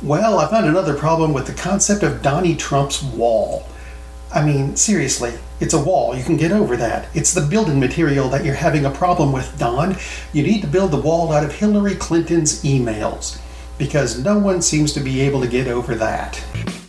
Well, I found another problem with the concept of Donnie Trump's wall. I mean, seriously, it's a wall. You can get over that. It's the building material that you're having a problem with, Don. You need to build the wall out of Hillary Clinton's emails, because no one seems to be able to get over that.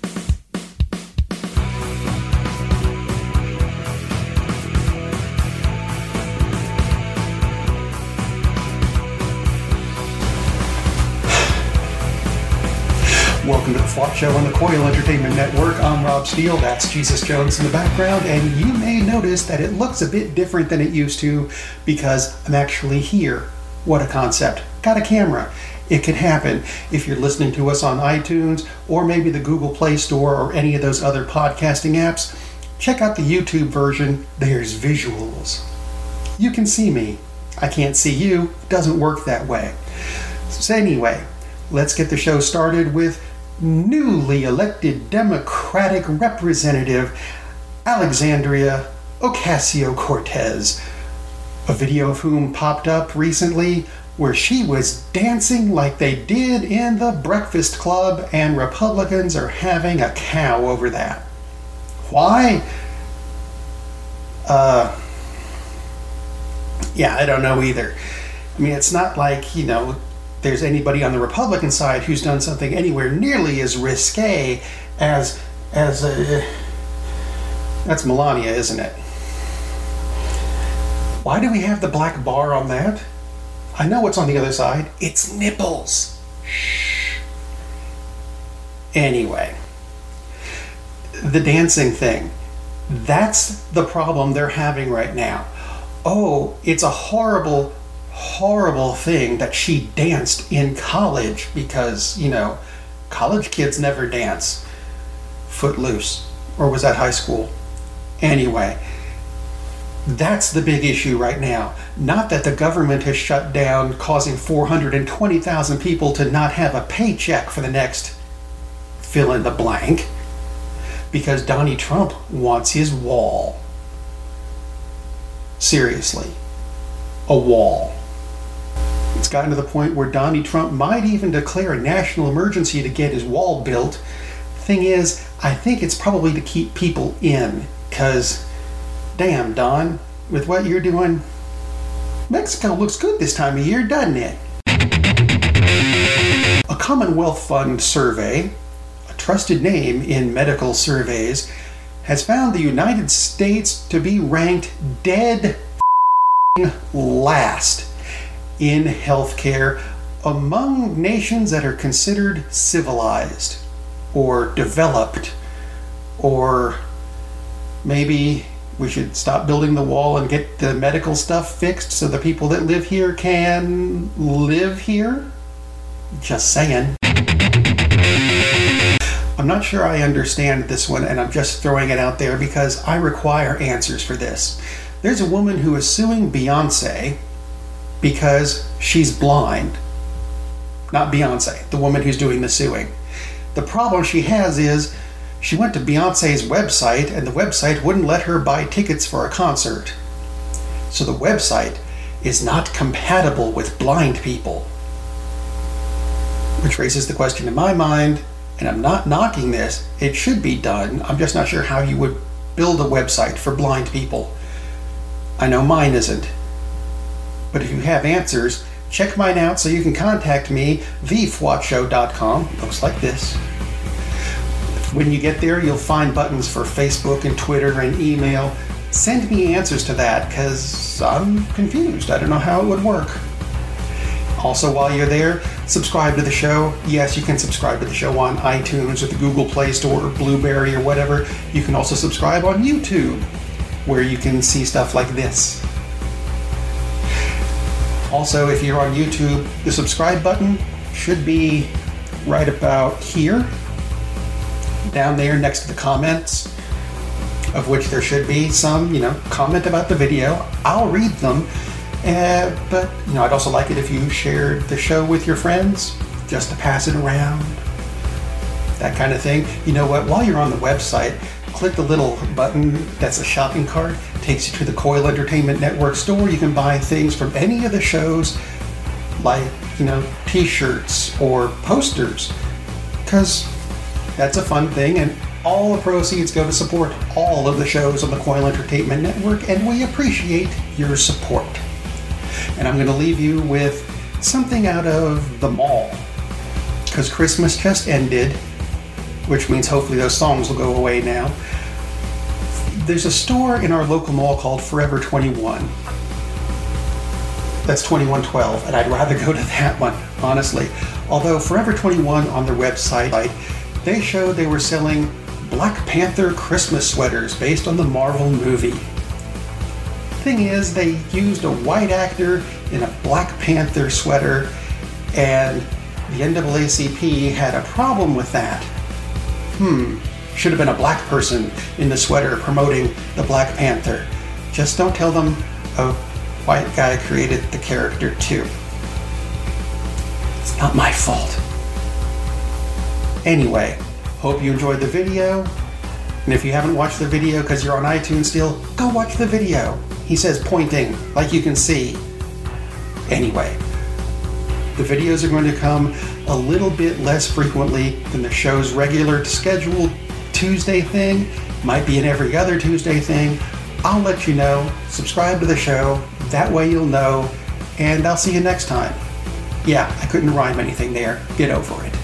Welcome to the FWAT Show on the Coil Entertainment Network. I'm Rob Steele. That's Jesus Jones in the background. And you may notice that it looks a bit different than it used to because I'm actually here. What a concept. Got a camera. It can happen if you're listening to us on iTunes or maybe the Google Play Store or any of those other podcasting apps. Check out the YouTube version. There's visuals. You can see me. I can't see you. It doesn't work that way. So anyway, let's get the show started with newly elected Democratic Representative Alexandria Ocasio-Cortez, a video of whom popped up recently where she was dancing like they did in the Breakfast Club, and Republicans are having a cow over that. Why? Yeah, I don't know either. I mean, it's not like, there's anybody on the Republican side who's done something anywhere nearly as risque as that's Melania, isn't it? Why do we have the black bar on that? I know what's on the other side. It's nipples. Shh. Anyway, the dancing thing. That's the problem they're having right now. Oh, it's a horrible thing that she danced in college because, college kids never dance. Footloose. Or was that high school? Anyway, that's the big issue right now. Not that the government has shut down, causing 420,000 people to not have a paycheck for the next fill in the blank, because Donnie Trump wants his wall. Seriously. A wall. It's gotten to the point where Donnie Trump might even declare a national emergency to get his wall built. Thing is, I think it's probably to keep people in, because, damn, Don, with what you're doing, Mexico looks good this time of year, doesn't it? A Commonwealth Fund survey, a trusted name in medical surveys, has found the United States to be ranked dead last in healthcare among nations that are considered civilized or developed, or maybe we should stop building the wall and get the medical stuff fixed so the people that live here can live here. Just saying. I'm not sure I understand this one, and I'm just throwing it out there because I require answers for this. There's a woman who is suing Beyonce because she's blind. Not Beyonce, the woman who's doing the suing. The problem she has is she went to Beyonce's website and the website wouldn't let her buy tickets for a concert. So the website is not compatible with blind people. Which raises the question in my mind, and I'm not knocking this, it should be done. I'm just not sure how you would build a website for blind people. I know mine isn't. But if you have answers, check mine out so you can contact me, thefwatshow.com. Looks like this. When you get there, you'll find buttons for Facebook and Twitter and email. Send me answers to that, because I'm confused. I don't know how it would work. Also, while you're there, subscribe to the show. Yes, you can subscribe to the show on iTunes or the Google Play Store or Blueberry or whatever. You can also subscribe on YouTube, where you can see stuff like this. Also, if you're on YouTube, the subscribe button should be right about here, down there next to the comments, of which there should be some, comment about the video. I'll read them, but I'd also like it if you shared the show with your friends, just to pass it around, that kind of thing. You know what, while you're on the website, click the little button that's a shopping cart. Takes you to the Coil Entertainment Network store. You can buy things from any of the shows, like, t-shirts or posters, because that's a fun thing, and all the proceeds go to support all of the shows on the Coil Entertainment Network, and we appreciate your support. And I'm going to leave you with something out of The Mall, because Christmas just ended, which means hopefully those songs will go away now. There's a store in our local mall called Forever 21. That's 2112, and I'd rather go to that one, honestly. Although Forever 21 on their website, they showed they were selling Black Panther Christmas sweaters based on the Marvel movie. Thing is, they used a white actor in a Black Panther sweater, and the NAACP had a problem with that. Should have been a black person in the sweater promoting the Black Panther. Just don't tell them a white guy created the character too. It's not my fault. Anyway, hope you enjoyed the video. And if you haven't watched the video because you're on iTunes still, go watch the video. He says pointing, like you can see. Anyway, the videos are going to come a little bit less frequently than the show's regular scheduled Tuesday thing. Might be an every other Tuesday thing. I'll let you know. Subscribe to the show. That way you'll know. And I'll see you next time. Yeah, I couldn't rhyme anything there. Get over it.